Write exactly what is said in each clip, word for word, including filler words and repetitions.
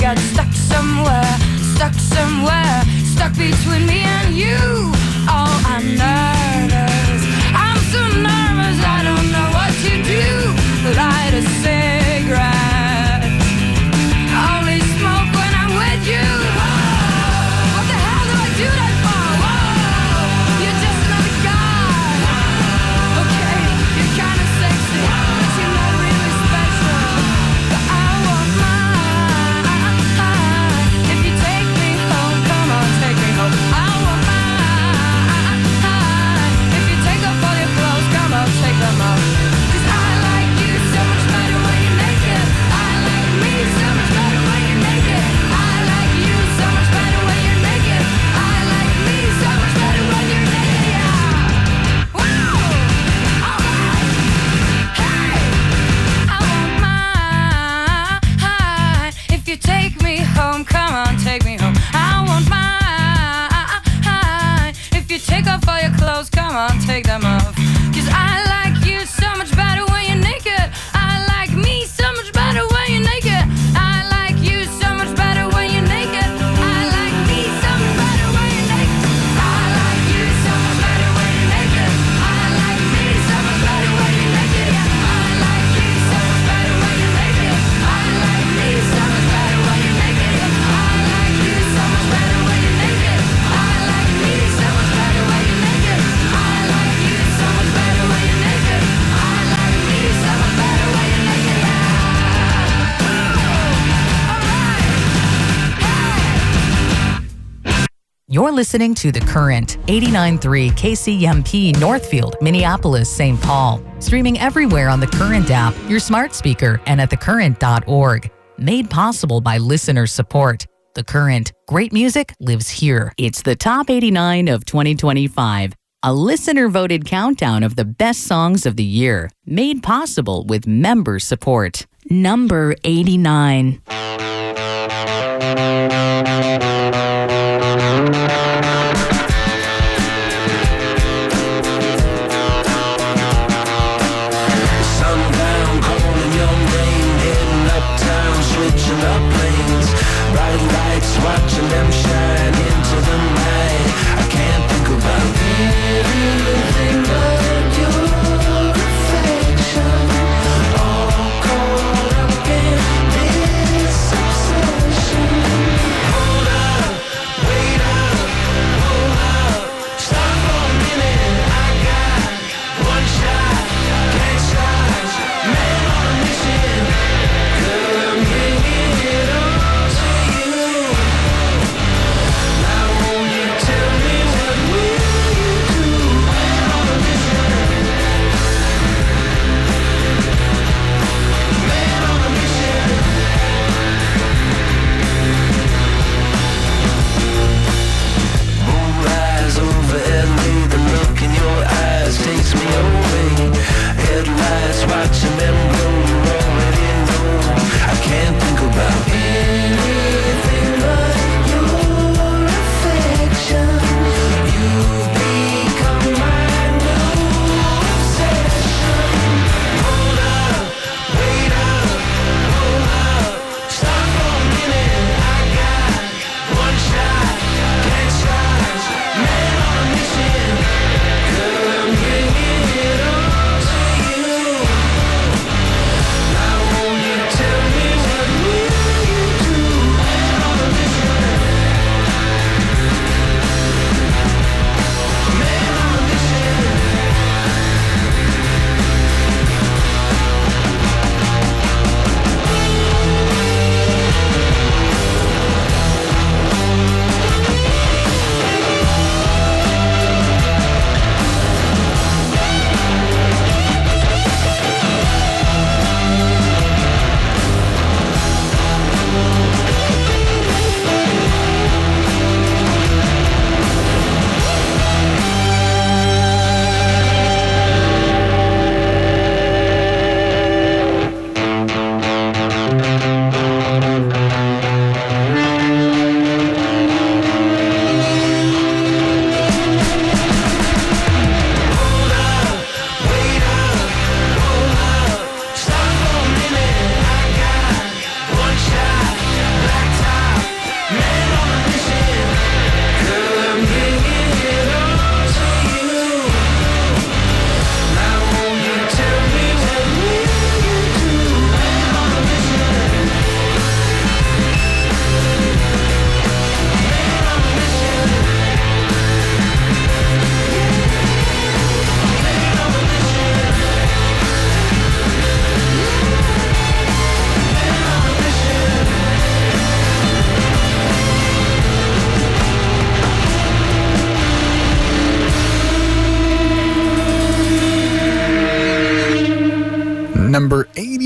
got stuck somewhere, stuck somewhere, stuck between me and you. Oh, I'm nervous, I'm so nervous, I don't know what to do. Light a cigarette, only smoke when I'm with you. What the hell do I do that for? Whoa, you're just another guy. Okay, you're kinda sexy, but you're not really special. But I want mine. If you take me home, come on, take me home. I want mine. If you take off all your clothes, come on, take them off. 'Cause I like you so much better when you're naked. I like me so much better when you're naked. I like you so much better when you're naked. I like me so much better when you're naked. Yeah. Wow. All right. Hey. I want mine. If you take me home, come on, take me home. I want mine. If you take off all your clothes, come on, take them off. 'Cause I like you so much better when you're naked. I like me so much better when you're naked. I like you so much better when you're naked. I like me so much better when you're naked. I like you so much better when you're naked. I like me so much better when you're naked. Yeah. I like you so much better when you're naked. I like me so much better when you're naked. Yeah. I like you so much better when you're naked. I like me so much better when you're naked. I like you so much better when you're naked. I like me so much better when you're naked. Yeah. All right. Hey. You're listening to The Current, eighty-nine point three K C M P Northfield, Minneapolis, Saint Paul. Streaming everywhere on the Current app, your smart speaker, and at the current dot org. Made possible by listener support. The Current, great music lives here. It's the top eighty-nine of twenty twenty-five. A listener-voted countdown of the best songs of the year. Made possible with member support. Number eighty-nine. Sundown, calling young rain, heading uptown, switching up lanes. Bright lights, watching them shine into the night. I can't think about anything but your affection. All caught up in this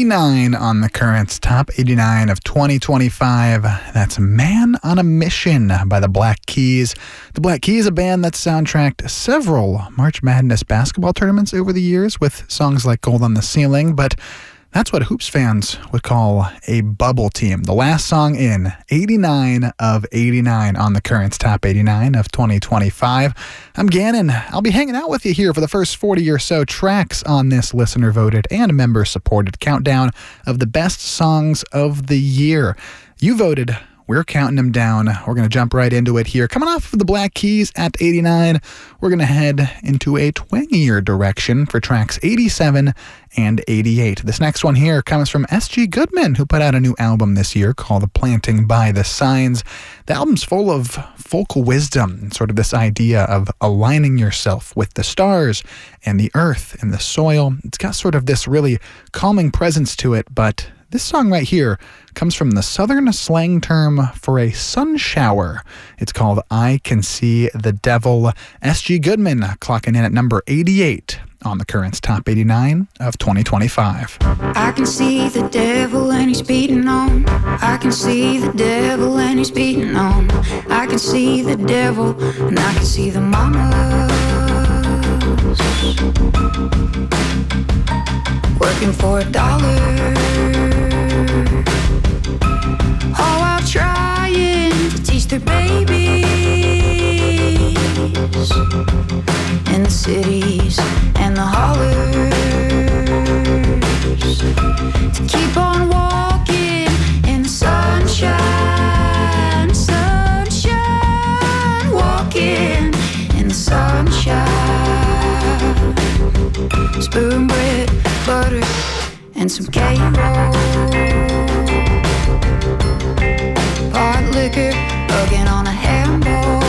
eighty-nine on the Current's Top eighty-nine of twenty twenty-five. That's Man on a Mission by the Black Keys. The Black Keys, a band that soundtracked several March Madness basketball tournaments over the years with songs like Gold on the Ceiling, but that's what Hoops fans would call a bubble team. The last song in, eighty-nine of eighty-nine on the Current's Top eighty-nine of twenty twenty-five. I'm Gannon. I'll be hanging out with you here for the first forty or so tracks on this listener-voted and member-supported countdown of the best songs of the year. You voted. We're counting them down. We're going to jump right into it here. Coming off of the Black Keys at eighty-nine, we're going to head into a twangier direction for tracks eighty-seven and eighty-eight. This next one here comes from S G Goodman, who put out a new album this year called Planting by the Signs. The album's full of folk wisdom, sort of this idea of aligning yourself with the stars and the earth and the soil. It's got sort of this really calming presence to it, but this song right here comes from the southern slang term for a sun shower. It's called I Can See the Devil. S G Goodman clocking in at number eighty-eight on the Current's Top eighty-nine of twenty twenty-five. I can see the devil and he's beating on. I can see the devil and he's beating on. I can see the devil and I can see the mamas working for a dollar, all while trying to teach their babies in the cities and the hollers to keep on walking in the sunshine, sunshine, walking in the sunshine. Spoon bread, butter, and some K-roll. Pot liquor, hugging on a handball.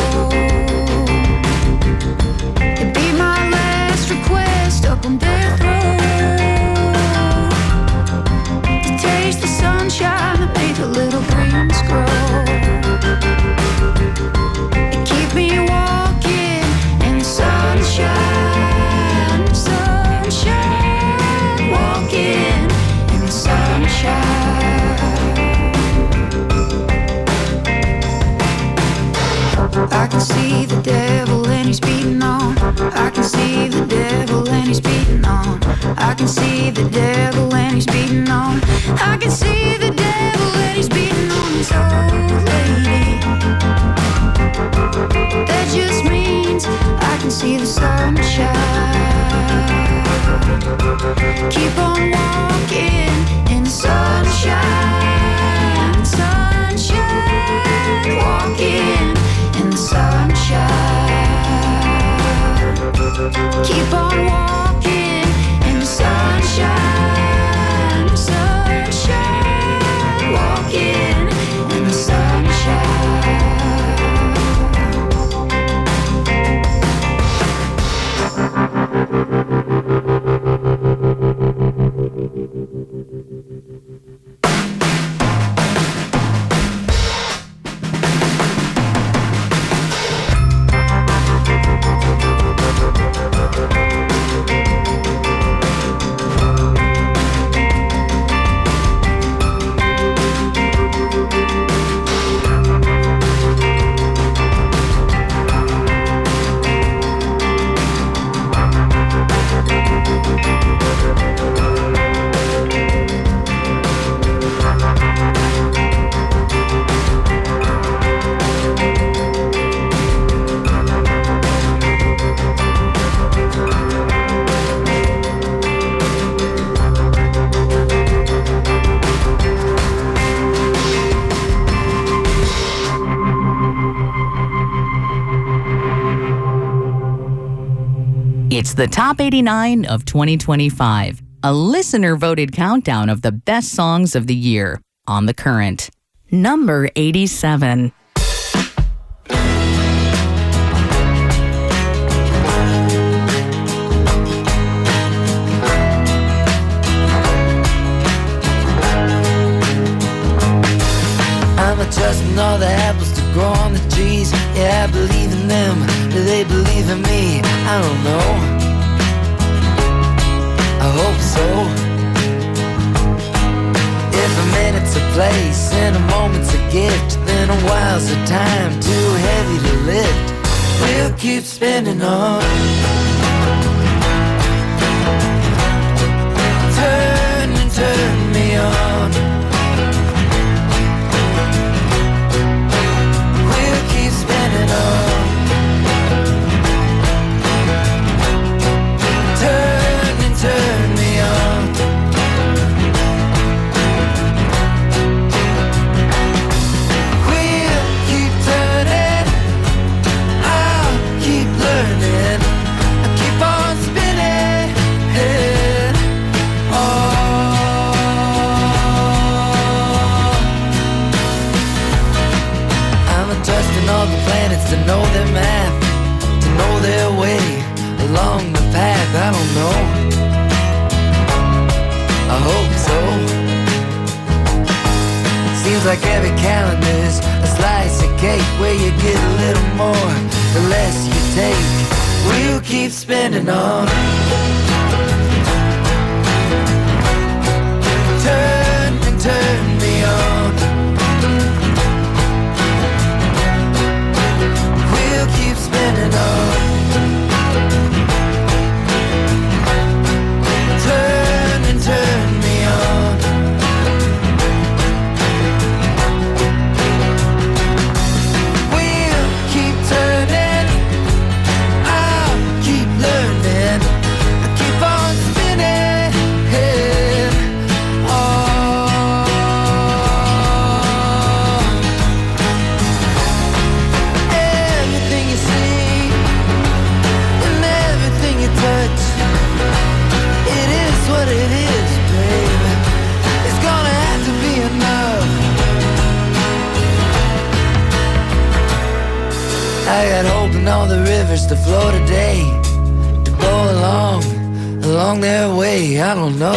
It'd be my last request up on death row to taste the sunshine that made the little greens grow. And keep me walking in the sunshine, sunshine, walking in the sunshine. I can see the devil and he's beating on. I can see the devil and he's beating on. I can see the devil and he's beating on. I can see the devil and he's beating on his old lady. That just means I can see the sunshine. Keep on walking in the sunshine, sunshine, walking in the sunshine. Keep on walking in the sunshine, sunshine, walking in the sunshine. It's the Top eighty-nine of twenty twenty-five, a listener-voted countdown of the best songs of the year on The Current. Number eighty-seven. I'm a trusting all the apples to grow on the trees. Yeah, I believe in them. Do they believe in me? I don't know. I hope so. If a minute's a place and a moment's a gift, then a while's a time too heavy to lift. We'll keep spinning on. Turn and turn me on. We'll keep spinning on. Turn and turn me on. We'll keep turning. I'll keep learning. I keep on spinning. Oh. I'm a trusting all the planets to know their math, to know their way along the path. I don't know. I hope so. Seems like every calendar's a slice of cake where you get a little more the less you take. We'll keep spinning on. Turn and turn me on. We'll keep spinning on. Turn and turn me on. We'll keep turning. I'll keep learning. I keep on spinning. Oh. Everything you see and everything you touch, it is what it is, baby. It's gonna have to be enough. I got hope in all the rivers to flow today, to go along, along their way. I don't know.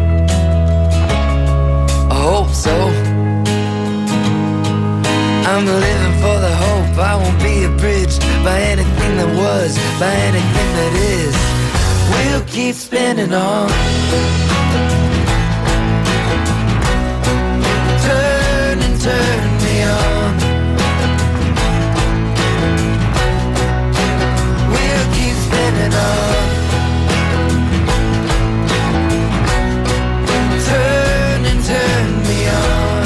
I hope so. I'm living for the hope. I won't be abridged by anything that was, by anything that is. We'll keep spinning on. Turn and turn me on. We'll keep spinning on. Turn and turn me on.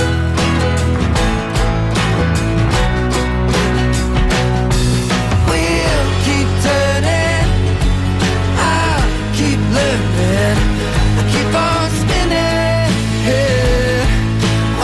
We'll keep turning. I'll keep learning. I keep on spinning. Oh.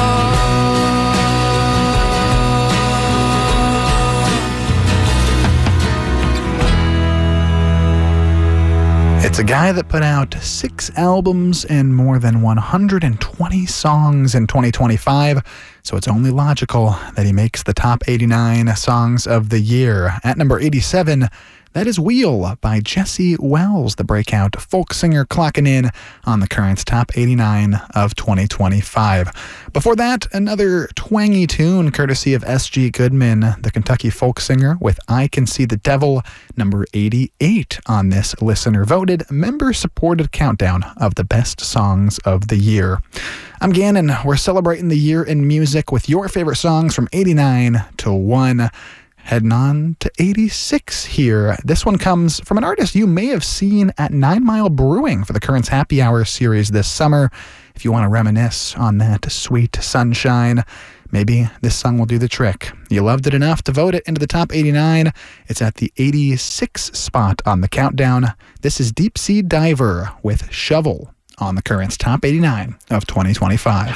It's a guy that put out six albums and more than one hundred twenty songs in twenty twenty-five, so it's only logical that he makes the top eighty-nine songs of the year. At number eighty-seven, that is Wheel by Jesse Wells, the breakout folk singer, clocking in on the Current's top eighty-nine of twenty twenty-five. Before that, another twangy tune courtesy of S G Goodman, the Kentucky folk singer, with I Can See the Devil, number eighty-eight on this listener-voted, member-supported countdown of the best songs of the year. I'm Gannon. We're celebrating the year in music with your favorite songs from eighty-nine to one. Heading on to eighty-six here. This one comes from an artist you may have seen at Nine Mile Brewing for the Current's Happy Hour series this summer. If you want to reminisce on that sweet sunshine, maybe this song will do the trick. You loved it enough to vote it into the top eighty-nine. It's at the eighty-six spot on the countdown. This is Deep Sea Diver with Shovel on the Current's top eighty-nine of twenty twenty-five.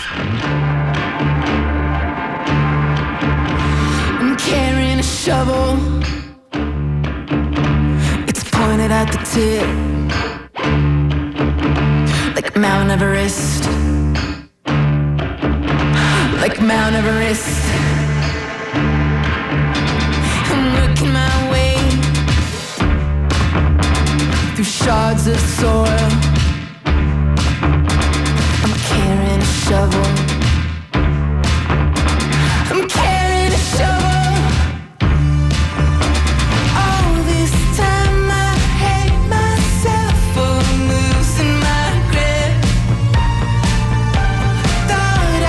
I'm carrying a shovel. It's pointed at the tip, like Mount Everest, like Mount Everest. I'm working my way through shards of soil. I'm carrying a shovel. I'm carrying a shovel. All this time I hate myself for losing my grip. Thought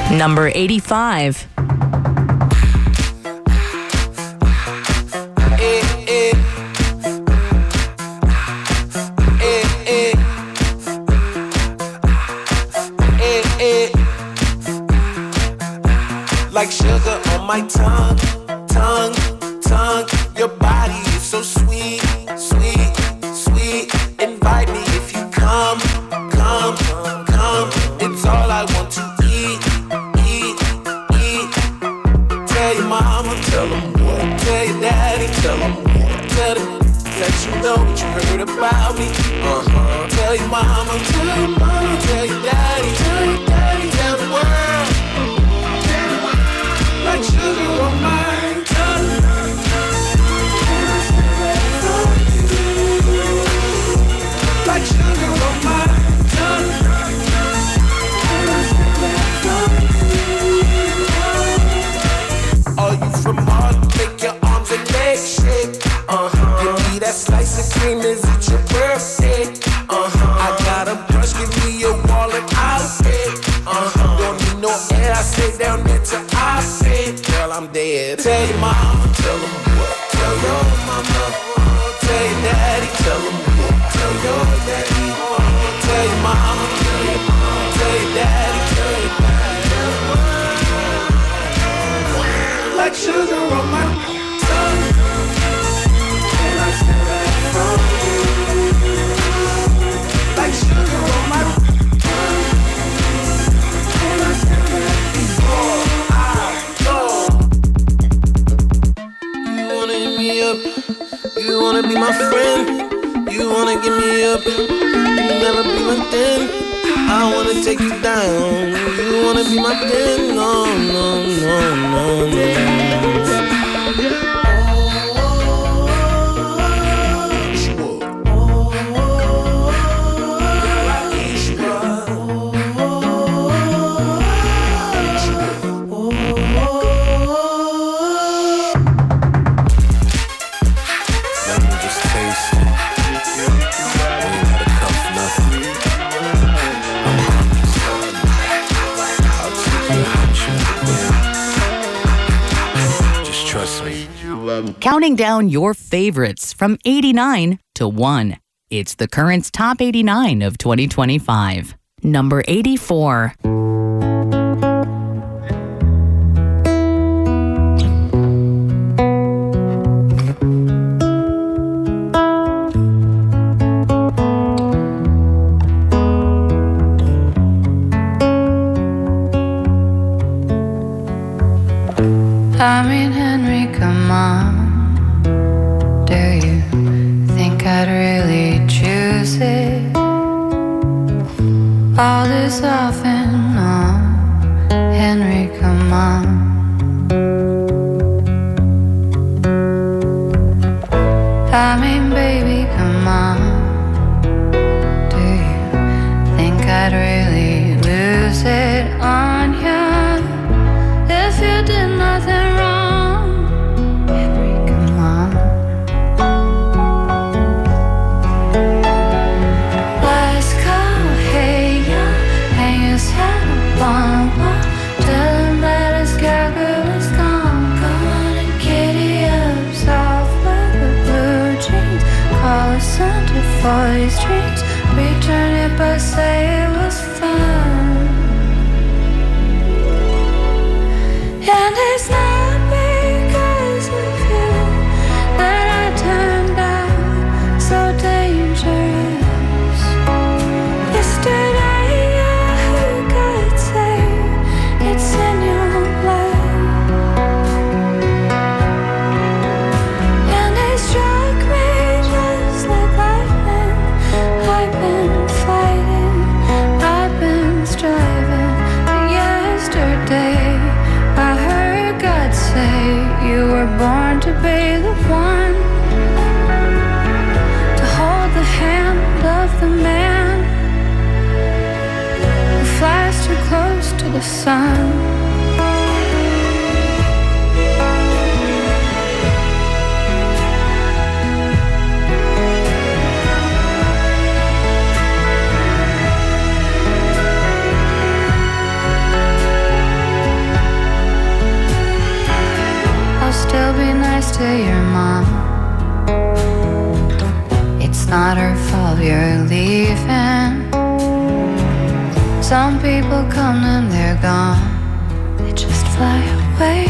Number eighty-five. Like sugar on my tongue, tongue, tongue. Your body is so sweet, sweet, sweet. Invite me if you come, come, come. It's all I want to eat, eat, eat. Tell your mama, tell them what. Tell your daddy, tell them what. Tell them, let you know what you heard about me. Uh-huh. Tell your mama, tell your mama, tell your daddy, tell your daddy, tell the world. Like sugar on my tongue. Like sugar on my tongue. Are you from Mars? Make your arms and legs shake. Uh-huh. Give me that slice of cream. Is it your birthday? Uh-huh. I got a brush. Give me your wallet. I'll pay. Uh-huh. Don't need no air. I stay down there till I pay. Girl, I'm dead. Tell your mama, tell them what. Tell your mama, tell your daddy, tell them what. Tell your daddy, tell your mama, tell your mama, tell your daddy, tell your daddy. Like sugar on my tongue. And I still like from you. Like sugar on my tongue. And I still like before I go. You wanna hit me up? You wanna be my friend? You wanna give me up? You never be my den. I wanna take you down. You wanna be my den? No, no, no, no, no. Counting down your favorites from eighty-nine to one. It's the Current's Top eighty-nine of twenty twenty-five. Number eighty-four. I mean, Henry, come on. Do you think I'd really choose it? All this off and on. Henry, come on. I mean, baby, come on. Do you think I'd really lose it on you? If you did nothing wrong, Henry, come on. Let's go, hey, young, hang his head up on a wall. Tell him that his cowgirl is gone. Go on and giddy up, soft leather, blue jeans. Call a center for these dreams. Return it, but say it was fun. And it's not because of you that I turned out so dangerous. Yesterday I heard God say it's in your blood. And it struck me just like lightning. I've been fighting, I've been striving. But yesterday I heard God say you were born to be the one to hold the hand of the man who flies too close to the sun. to your mom. It's not her fault you're leaving. Some people come and they're gone. They just fly away.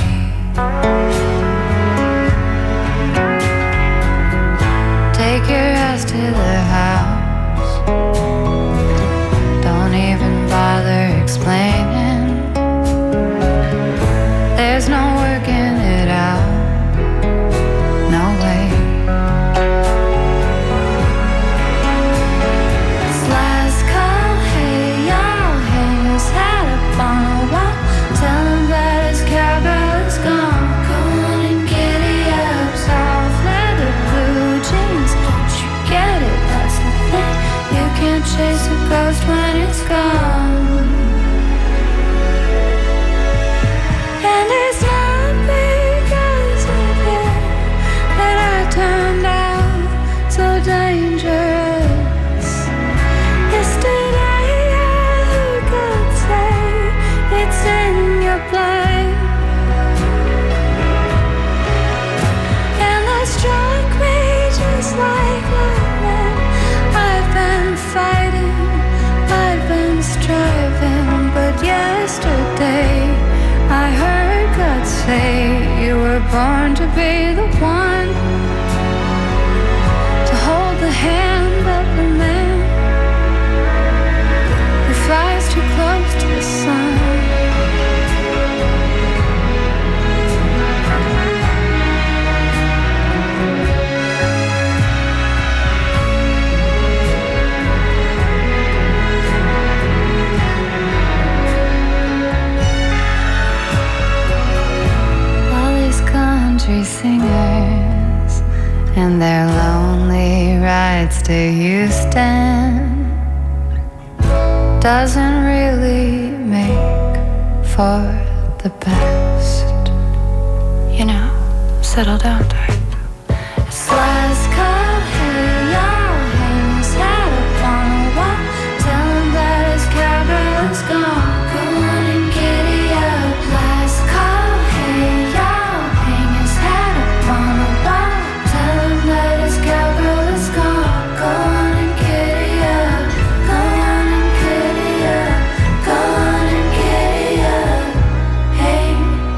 Take your ass to the house. Don't even bother explaining. There's no working it out. No way. It's last call. Hey, y'all, hang his hat up on a wall. Tell him that his cowgirl is gone. Go on and giddy up. Soft leather, blue jeans. Don't you get it? That's the thing. You can't chase a ghost when it's gone. And it's not because of it that I turned out so dangerous. Yesterday I heard God say it's in your blood. And that struck me just like lightning. I've been fighting, I've been striving, but yesterday I heard God say you were born to be the one to hold the hand of the man who flies too close to the sun. Country singers and their lonely rides to Houston doesn't really make for the best. You know, settle down tight. It's last call. Hey, y'all, hang his hat up on a wall. Tell him that his cowgirl is gone. Go on and giddy up. Last call. Hey, y'all, hang his hat up on a wall. Tell him that his cowgirl is gone. Go on and giddy up. Go on and giddy up. Go on and giddy up. Hey.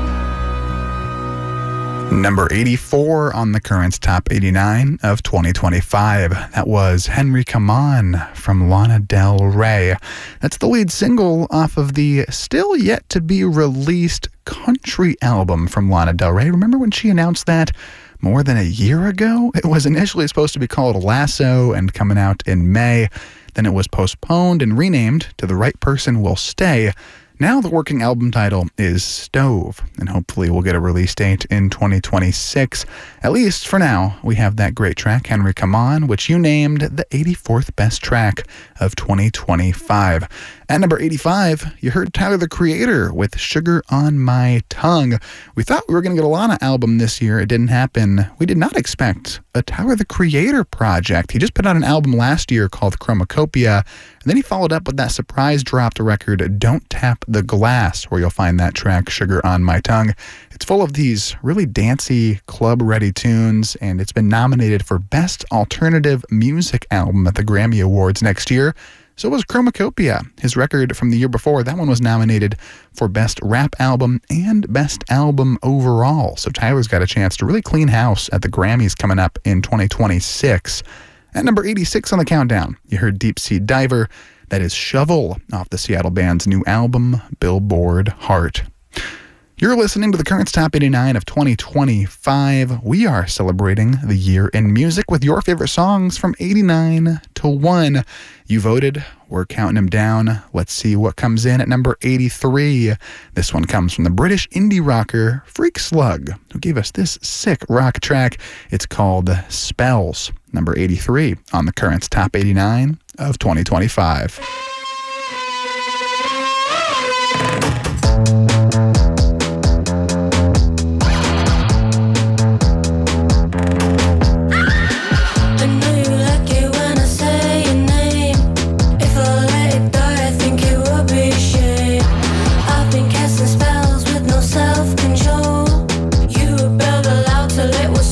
Number eighty-four on the Currents Top eighty-nine of twenty twenty-five. That was Henry Come On from Lana Del Rey. That's the lead single off of the still yet to be released country album from Lana Del Rey. Remember when she announced that more than a year ago? It was initially supposed to be called Lasso and coming out in May. Then it was postponed and renamed to The Right Person Will Stay. Now the working album title is Stove, and hopefully we'll get a release date in twenty twenty-six. At least for now, we have that great track, Henry Come On, which you named the eighty-fourth best track of twenty twenty-five. At number eighty-five, you heard Tyler, the Creator, with Sugar on My Tongue. We thought we were going to get a Lana album this year. It didn't happen. We did not expect a Tyler, the Creator project. He just put out an album last year called Chromacopia, and then he followed up with that surprise dropped record, Don't Tap the Glass, where you'll find that track, Sugar on My Tongue. It's full of these really dancey, club-ready tunes, and it's been nominated for Best Alternative Music Album at the Grammy Awards next year. So was Chromacopia, his record from the year before. That one was nominated for Best Rap Album and Best Album overall. So Tyler's got a chance to really clean house at the Grammys coming up in twenty twenty-six. At number eighty-six on the countdown, you heard Deep Sea Diver. That is Shovel off the Seattle band's new album, Billboard Heart. You're listening to the Currents Top eighty-nine of twenty twenty-five. We are celebrating the year in music with your favorite songs from eighty-nine to one. You voted. We're counting them down. Let's see what comes in at number eighty-three. This one comes from the British indie rocker Freak Slug, who gave us this sick rock track. It's called Spells. Number eighty-three on the Currents Top eighty-nine of twenty twenty-five. It was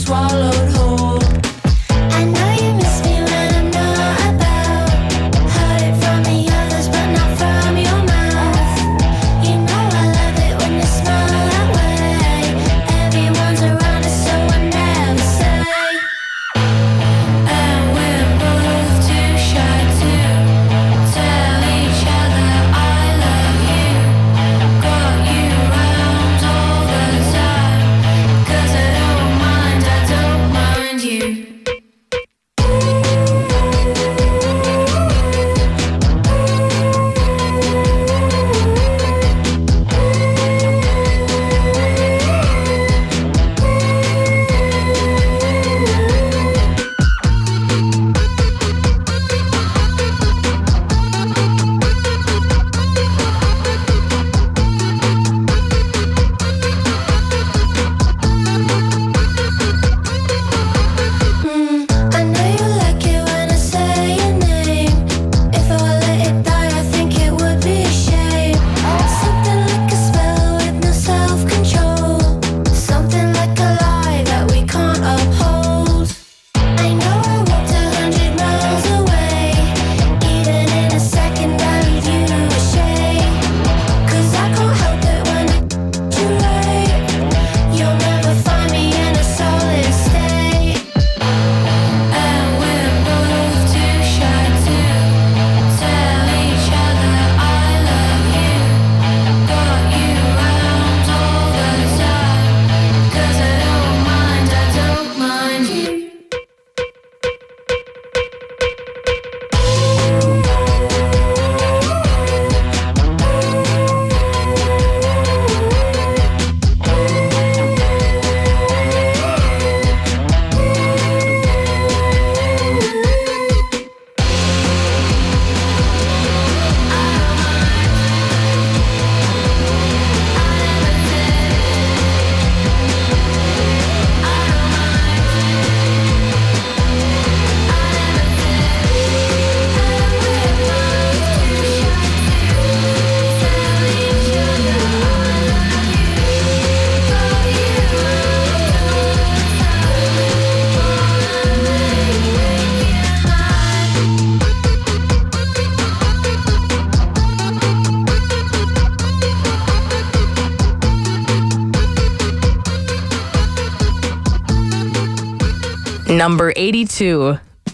Number eighty-two.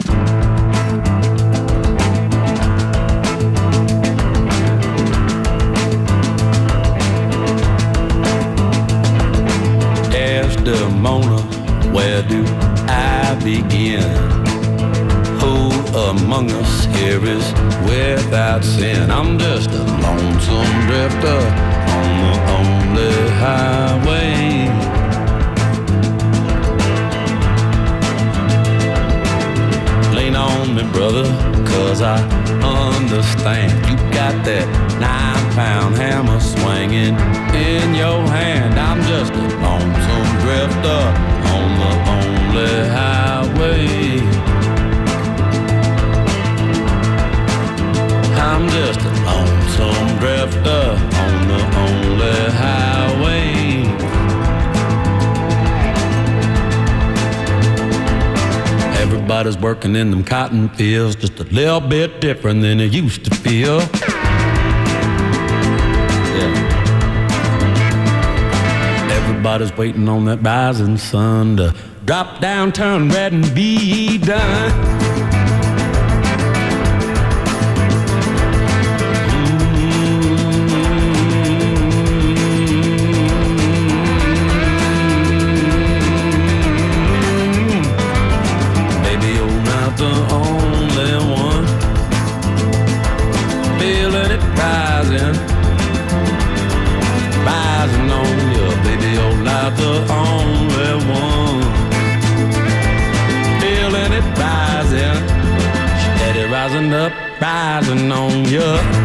Desdemona, where do I begin? Who among us here is without sin? I'm just a lonesome drifter on the only highway. Lean on me, brother, cause I understand. You got that nine-pound hammer swinging in your hand. I'm just a lonesome drifter on the only highway. I'm just a lonesome drifter on the only highway. Everybody's working in them cotton fields, just a little bit different than it used to feel. Yeah. Everybody's waiting on that rising sun to drop down, turn red, and be done. Rising up, rising on you.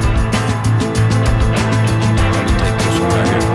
Let me take this one right here.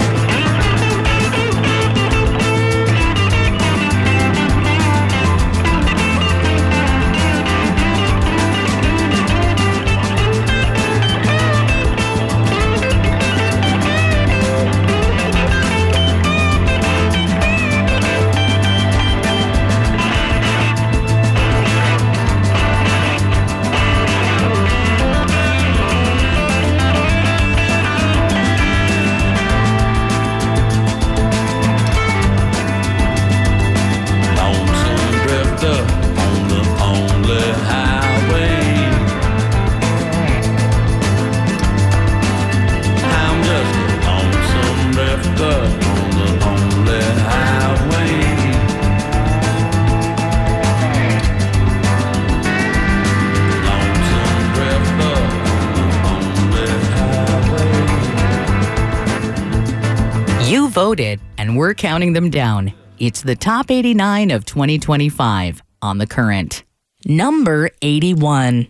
Voted, and we're counting them down. It's the top eighty-nine of twenty twenty-five on The Current. Number eighty-one.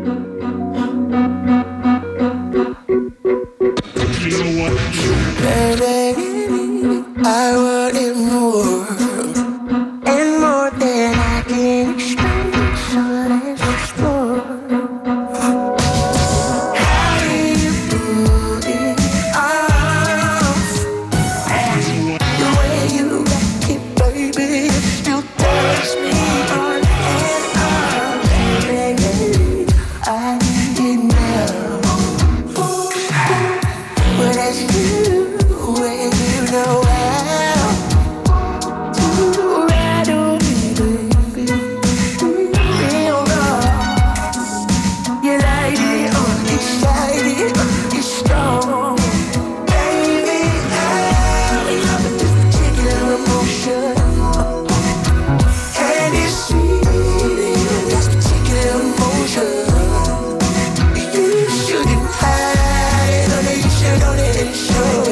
Baby, I want it more, and more than I can explain, so let's explore. How do you put it off? The way you rock it, baby, it still turns me on and on. Baby, I need it now. But that's you, when you know how to ride on me, baby. Real raw. You light it up, you slide it up, you're strong. Baby, I love this particular emotion. And it's sweet in this particular emotion. You shouldn't hide it, only you should own it and show it.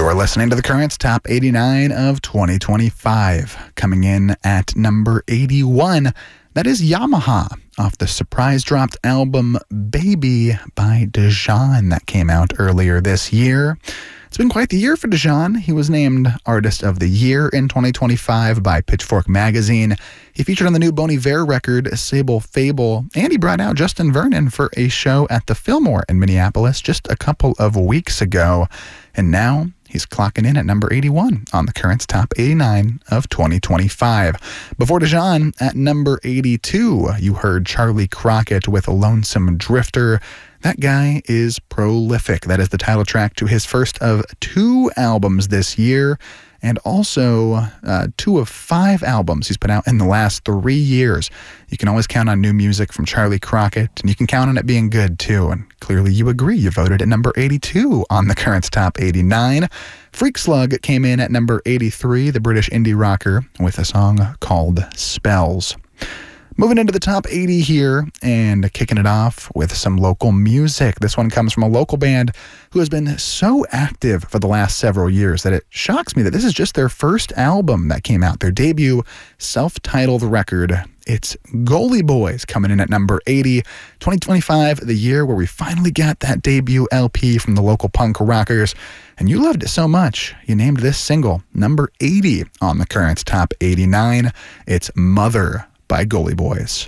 You're listening to The Currents Top eighty-nine of twenty twenty-five. Coming in at number eighty-one, that is Yamaha off the surprise dropped album Baby by Dejan that came out earlier this year. It's been quite the year for Dejan. He was named Artist of the Year in twenty twenty-five by Pitchfork Magazine. He featured on the new Bon Iver record, Sable Fable, and he brought out Justin Vernon for a show at the Fillmore in Minneapolis just a couple of weeks ago. And now he's clocking in at number eighty-one on the Currents Top eighty-nine of twenty twenty-five. Before Dejan, at number eighty-two, you heard Charlie Crockett with Lonesome Drifter. That guy is prolific. That is the title track to his first of two albums this year, and also uh, two of five albums he's put out in the last three years. You can always count on new music from Charlie Crockett, and you can count on it being good, too. And clearly you agree. You voted at number eighty-two on the Currents Top eighty-nine. Freak Slug came in at number eighty-three, the British indie rocker, with a song called Spells. Moving into the top eighty here and kicking it off with some local music. This one comes from a local band who has been so active for the last several years that it shocks me that this is just their first album that came out, their debut self-titled record. It's Goalie Boys coming in at number eighty. twenty twenty-five, the year where we finally got that debut L P from the local punk rockers. And you loved it so much, you named this single number eighty on the Currents Top eighty-nine. It's Mother by Goalie Boys.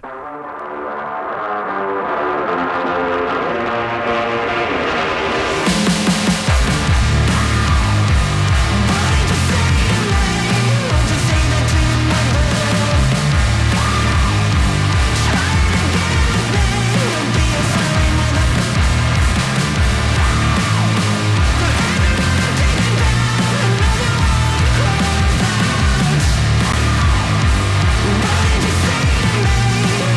What did you say to me?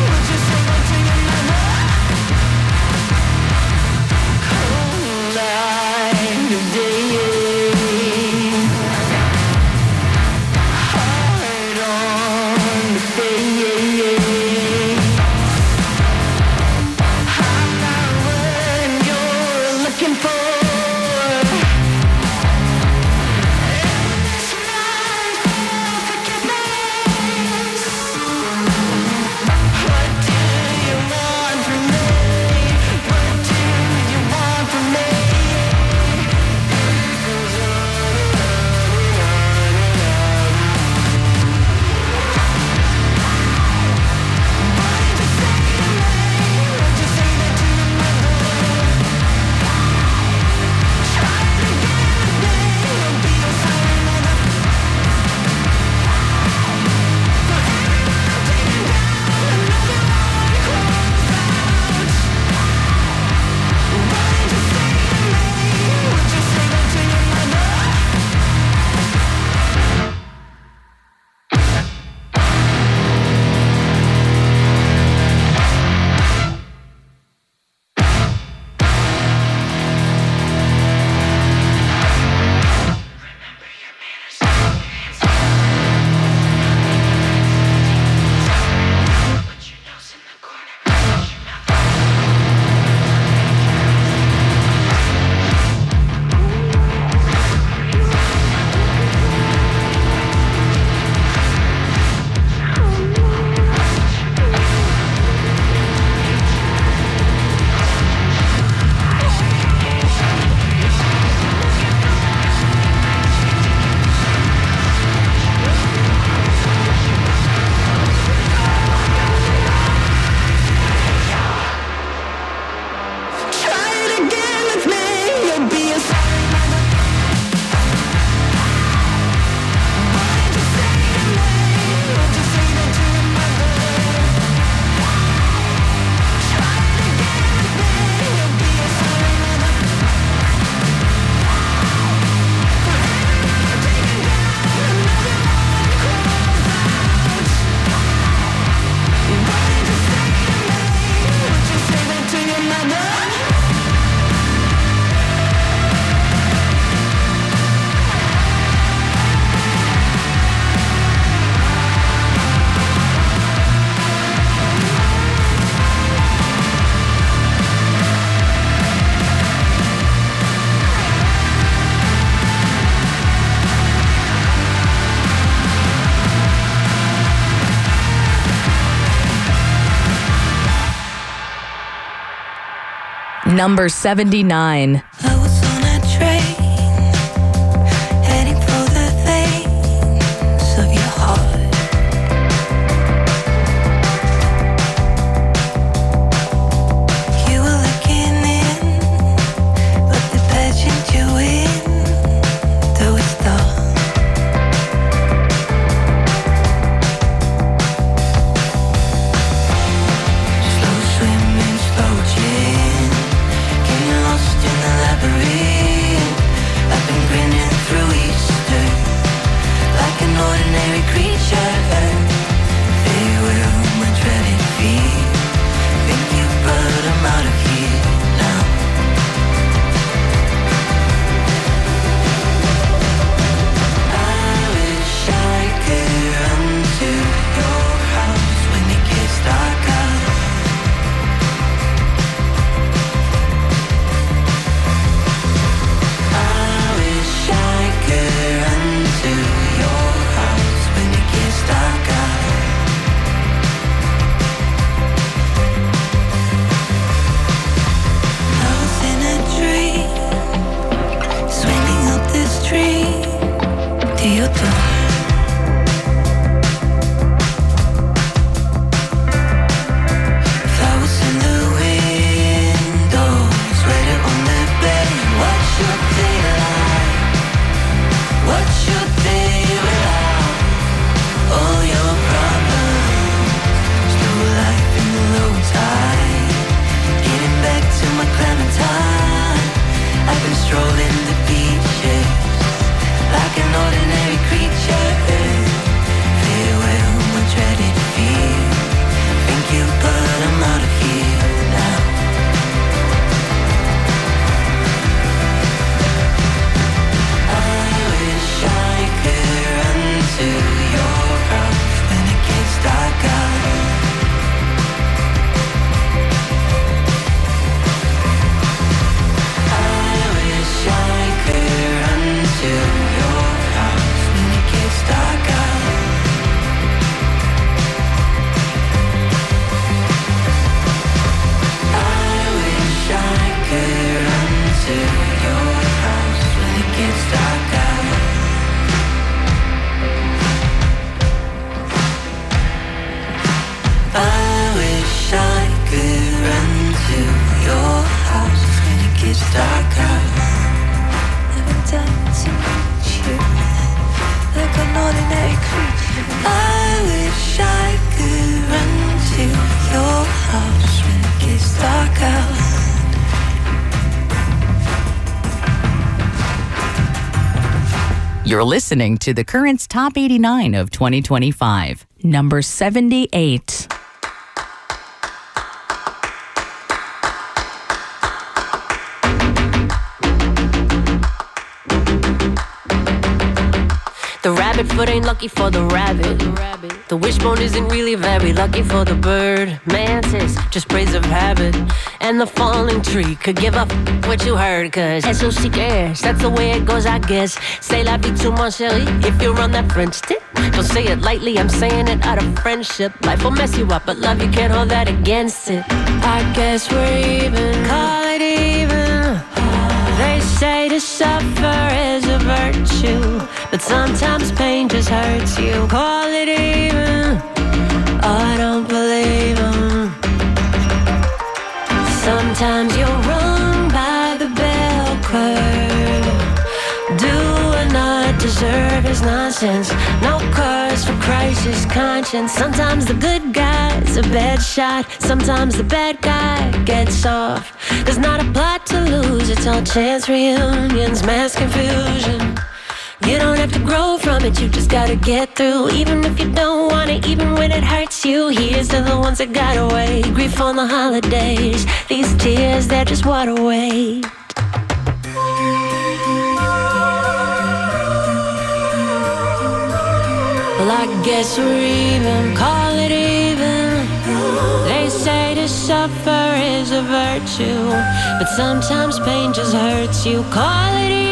Number seventy-nine. I was on a train, heading for the veins of your heart. You were looking in, but the pageant you win, though it's dark. Slow swimming, slow gin, getting lost in the labyrinth. I've been grinning through Easter, like an ordinary creature. Farewell, my dreaded feet. Thank you, but I'm out of here now. I wish I could run to your house when it gets dark out. I wish I could run to your house when it gets dark out. I was in a dream, swinging up the street to your door. Flowers in the windows, waiting on the bed. What should they like? What should they without all your problems? Slow life in the low tide, getting back to my Clementine. I've been strolling the beaches like an ordinary creature. Farewell, my dreaded fear. Thank you, but I'm out of here now. I wish I could run to your house when it gets dark out. I wish I could run to your house when it gets dark out. I wish I could run to your house when it gets dark out. I wish I could run to your house when it gets dark out. Never done to you like an ordinary creature. I wish I could run to your house when it gets dark out. You're listening to the Current's Top eighty-nine of twenty twenty-five. Number seventy-eight. The rabbit foot ain't lucky for the rabbit. The wishbone isn't really very lucky for the bird. Mantis, just praise of habit. And the falling tree could give up what you heard, cause S O C cares, that's the way it goes, I guess. Say la vie to mon chéri, if you're on that French tip. Don't say it lightly, I'm saying it out of friendship. Life will mess you up, but love, you can't hold that against it. I guess we're even, call it even. They say to suffer is a virtue, but sometimes pain just hurts you. Call it even, I don't believe 'em. Sometimes you're wrong by the bell curve. Do or not deserve is nonsense. No cause for crisis conscience. Sometimes the good guy's a bad shot. Sometimes the bad guy gets off. There's not a plot to lose. It's all chance reunions, mass confusion. You don't have to grow from it, you just gotta get through. Even if you don't want it, even when it hurts you. Here's to the ones that got away. Grief on the holidays. These tears, they're just water away. Well, I guess we're even, call it even. They say to suffer is a virtue, but sometimes pain just hurts you. Call it even.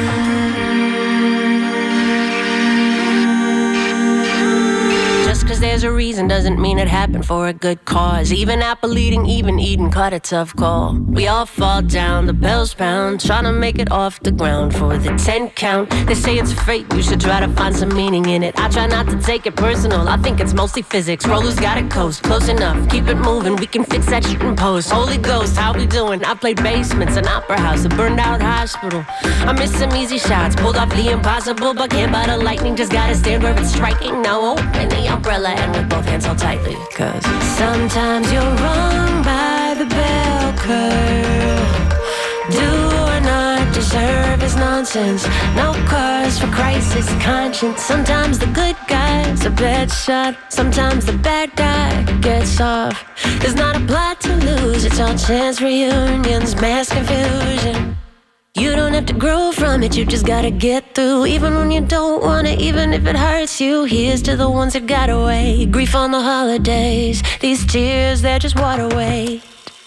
Just cause there's there's a reason doesn't mean it happened for a good cause. Even apple eating, even eating caught a tough call. We all fall down, the bells pound, trying to make it off the ground for the ten count. They say it's fate, you should try to find some meaning in it. I try not to take it personal, I think it's mostly physics. Rollers got it coast, close enough, keep it moving, we can fix that shit in post. Holy Ghost, how we doing? I played basements, an opera house, a burned out hospital. I missed some easy shots, pulled off the impossible, but can't buy the lightning, just gotta stand where it's striking. Now open the umbrella and with both hands held tightly, cause sometimes you're wrong by the bell curve. Do or not deserve is nonsense. No cause for crisis conscience. Sometimes the good guy's a bad shot, sometimes the bad guy gets off. There's not a plot to lose, it's all chance reunions, mass confusion. You don't have to grow from it, you just gotta get through. Even when you don't want it, even if it hurts you. Here's to the ones that got away. Grief on the holidays, these tears, they're just water weight.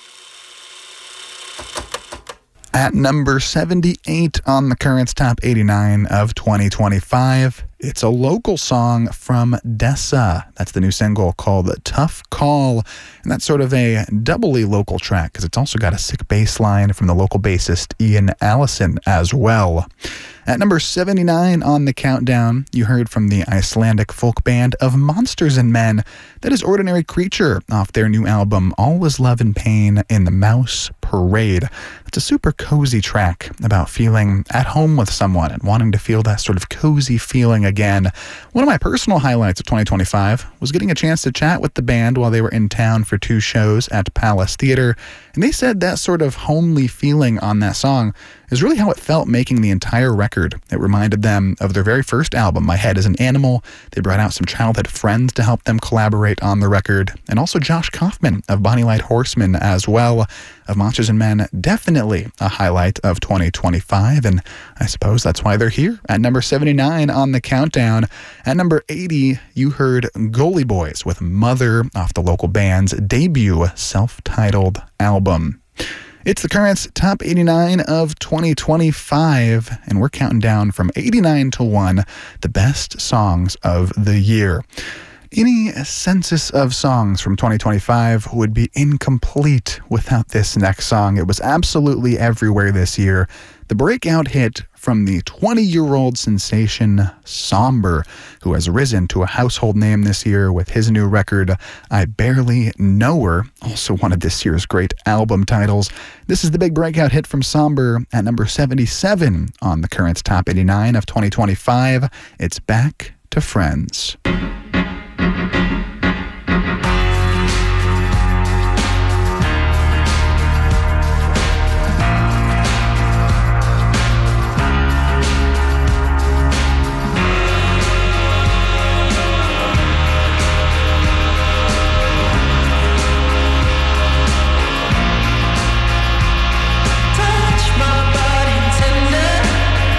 At number seventy-eight on the Currents Top eighty-nine of twenty twenty-five, it's a local song from Dessa. That's the new single called Tough Call. And that's sort of a doubly local track because it's also got a sick bass line from the local bassist Ian Allison as well. At number seventy-nine on the countdown, you heard from the Icelandic folk band of Monsters and Men. That is Ordinary Creature off their new album All Is Love and Pain in the Mouse Parade. It's a super cozy track about feeling at home with someone and wanting to feel that sort of cozy feeling again. One of my personal highlights of twenty twenty-five was getting a chance to chat with the band while they were in town for two shows at Palace Theater, and they said that sort of homely feeling on that song is really how it felt making the entire record. It reminded them of their very first album, My Head is an Animal. They brought out some childhood friends to help them collaborate on the record, and also Josh Kaufman of Bonnie Light Horseman as well. Of Monsters and Men, definitely a highlight of twenty twenty-five, and I suppose that's why they're here at number seventy-nine on the countdown. At number eighty, you heard Goalie Boys with Mother off the local band's debut self-titled album. It's the Currents Top eighty-nine of twenty twenty-five, and we're counting down from eighty-nine to one, the best songs of the year. Any census of songs from twenty twenty-five would be incomplete without this next song. It was absolutely everywhere this year. The breakout hit from the twenty-year-old sensation Somber, who has risen to a household name this year with his new record, I Barely Know Her, also one of this year's great album titles. This is the big breakout hit from Somber at number seventy-seven on the Currents Top eighty-nine of twenty twenty-five. It's Back to Friends.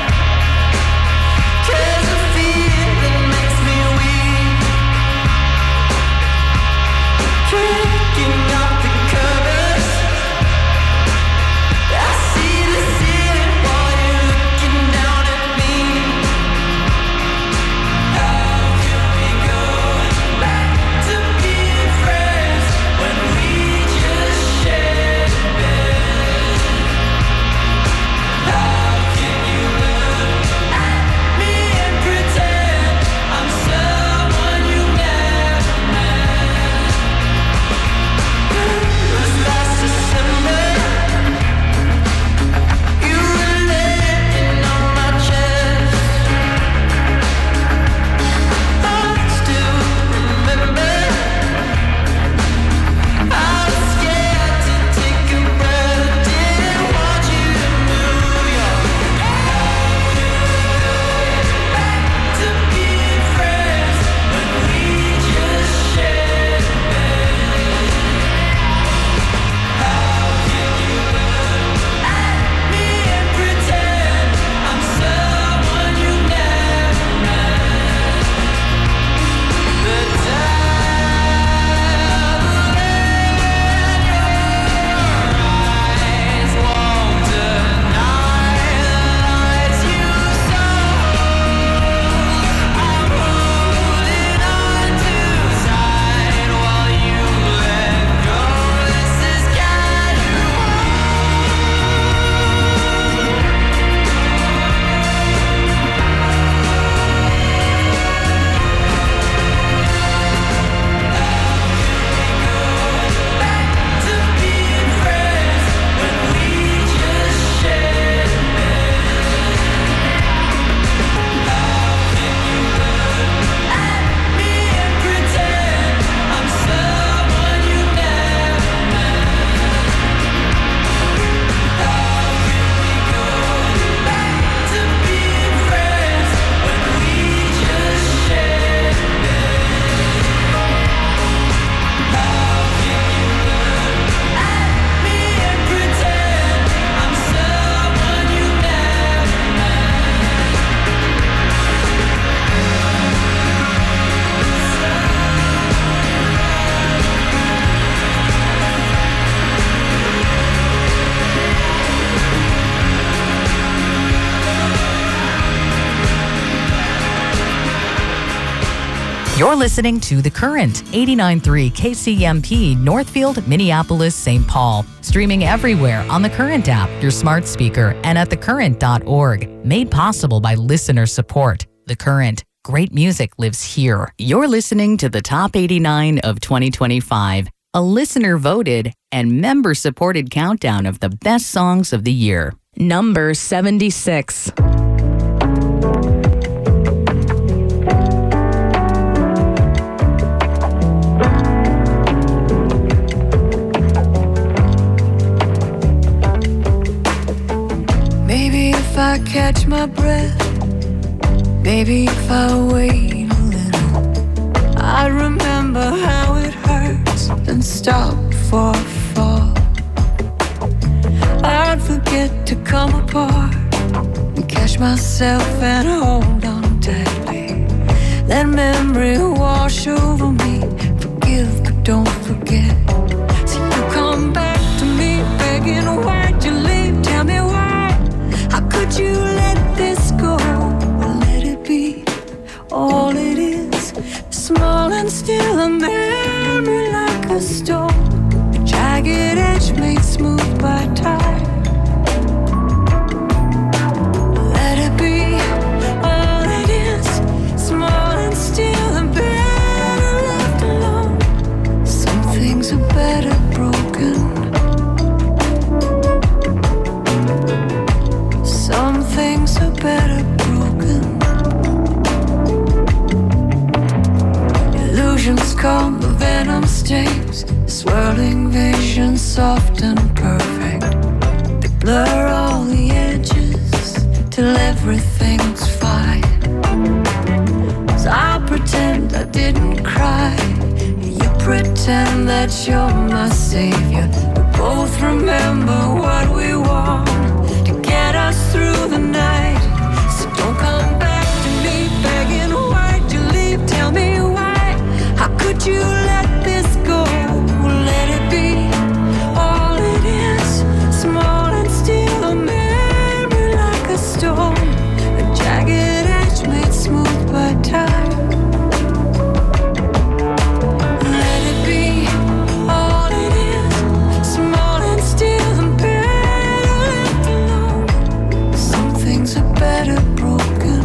Cause the feeling makes me weak. You're listening to The Current, eighty-nine point three K C M P, Northfield, Minneapolis, Saint Paul. Streaming everywhere on the Current app, your smart speaker, and at the current dot org. Made possible by listener support. The Current. Great music lives here. You're listening to the Top eighty-nine of twenty twenty-five, a listener-voted and member-supported countdown of the best songs of the year. Number seventy-six. Maybe if I catch my breath, maybe if I wait a little, I'd remember how it hurts and stop before I fall. I'd forget to come apart and catch myself and hold on tightly. Let memory wash over me. Forgive but don't forget. So you come back to me begging, why'd you leave? Tell me why. How could you let this go? Or let it be all it is, small and still a memory like a stone, a jagged edge made smooth by time. Let it be all it is, small and still and better left alone. Some things are better broken. Some things are better broken. Illusions come, the venom stings, swirling visions soft and perfect. They blur all the edges till everything's fine. So I'll pretend I didn't cry, you pretend that you're my savior. We both remember what we want to get us through the night. So don't come back to me begging, why'd you leave? Tell me why. How could you let this go? Let it be all it is, small and still a memory like a stone, a jagged edge made smooth by time. Let it be all it is, small and still and better left alone. Some things are better broken.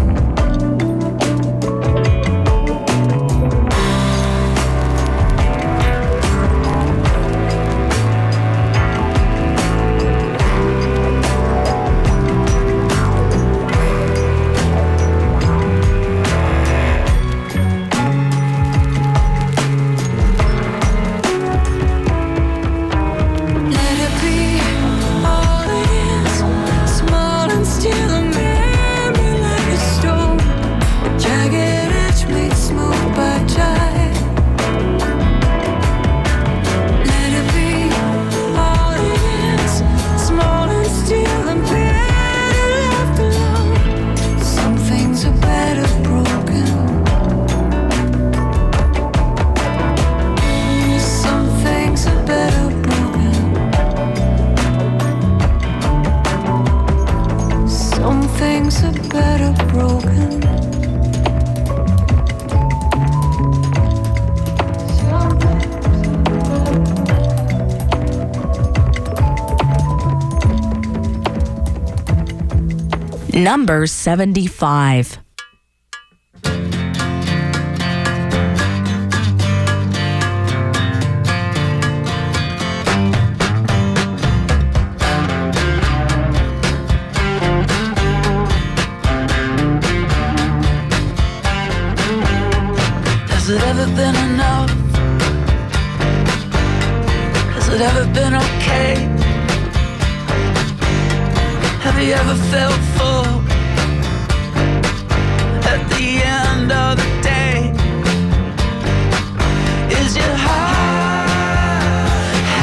Let it be all it is, small and still a memory like a stone, a jagged edge made smooth by time. Let it be all it is, small and still and better left alone. Some things are better broken. Some things are better broken. Some things are better broken. Number seventy-five. Has it ever been enough? Has it ever been okay? Have you ever felt full at the end of the